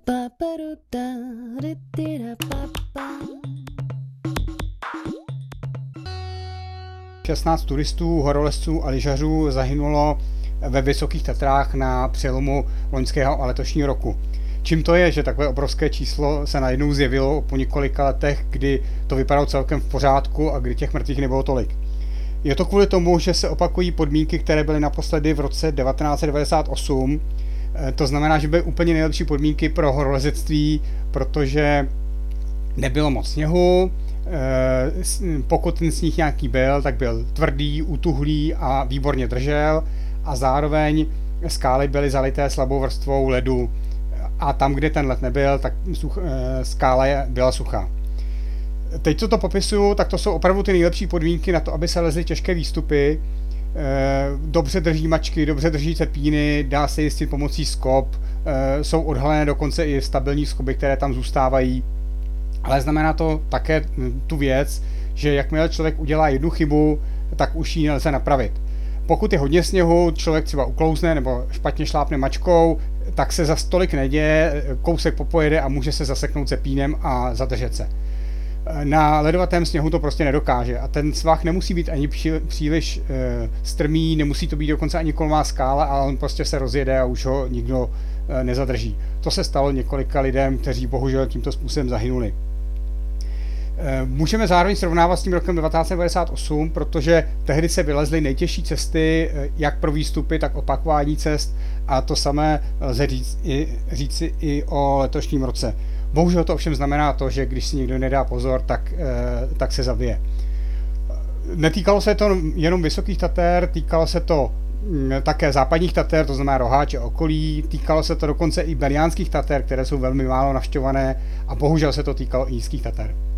Šestnáct turistů, horolezců a lyžařů zahynulo ve Vysokých Tatrách na přelomu loňského a letošního roku. Čím to je, že takové obrovské číslo se najednou zjevilo po několika letech, kdy to vypadalo celkem v pořádku a kdy těch mrtvých nebylo tolik? Je to kvůli tomu, že se opakují podmínky, které byly naposledy v roce 1998. To znamená, že byly úplně nejlepší podmínky pro horolezectví, protože nebylo moc sněhu, pokud ten sníh nějaký byl, tak byl tvrdý, utuhlý a výborně držel a zároveň skály byly zalité slabou vrstvou ledu a tam, kde ten led nebyl, tak skála byla suchá. Teď, co to popisuju, tak to jsou opravdu ty nejlepší podmínky na to, aby se lezly těžké výstupy. Dobře drží mačky, dobře drží cepíny, dá se jistit pomocí skоб, jsou odhalené dokonce i stabilní skoby, které tam zůstávají. Ale znamená to také tu věc, že jakmile člověk udělá jednu chybu, tak už ji nelze napravit. Pokud je hodně sněhu, člověk třeba uklouzne nebo špatně šlápne mačkou, tak se zas tolik neděje, kousek popojede a může se zaseknout cepínem a zadržet se. Na ledovatém sněhu to prostě nedokáže a ten svah nemusí být ani příliš strmý, nemusí to být dokonce ani kolmá skála, ale on prostě se rozjede a už ho nikdo nezadrží. To se stalo několika lidem, kteří bohužel tímto způsobem zahynuli. Můžeme zároveň srovnávat s tím rokem 1998, protože tehdy se vylezly nejtěžší cesty, jak pro výstupy, tak opakování cest a to samé lze říci i o letošním roce. Bohužel to ovšem znamená to, že když si někdo nedá pozor, tak se zabije. Netýkalo se to jenom Vysokých Tater, týkalo se to také západních Tater, to znamená Roháče a okolí, týkalo se to dokonce i Beliánských Tater, které jsou velmi málo navštěvované a bohužel se to týkalo i Nízkých Tater.